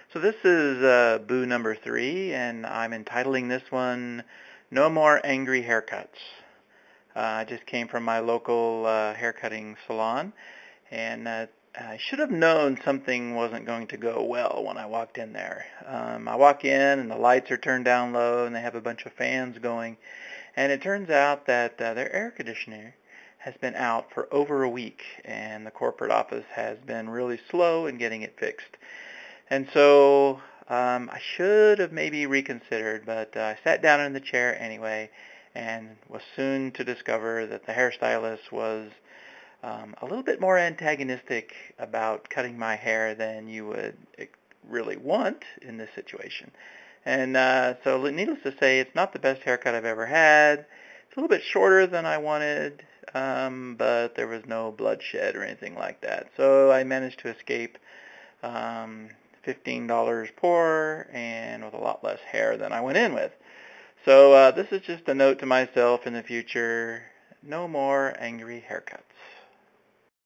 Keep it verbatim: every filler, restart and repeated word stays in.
So this is uh, Boo number three, and I'm entitling this one "No More Angry Haircuts." Uh, I just came from my local uh, haircutting salon, and uh, I should have known something wasn't going to go well when I walked in there. Um, I walk in, and the lights are turned down low, and they have a bunch of fans going, and it turns out that uh, their air conditioner has been out for over a week, and the corporate office has been really slow in getting it fixed. And so um, I should have maybe reconsidered, but uh, I sat down in the chair anyway and was soon to discover that the hairstylist was um, a little bit more antagonistic about cutting my hair than you would really want in this situation. And uh, so needless to say, it's not the best haircut I've ever had. It's a little bit shorter than I wanted, um, but there was no bloodshed or anything like that. So I managed to escape um, fifteen dollars poorer and with a lot less hair than I went in with. So uh, this is just a note to myself in the future, no more angry haircuts.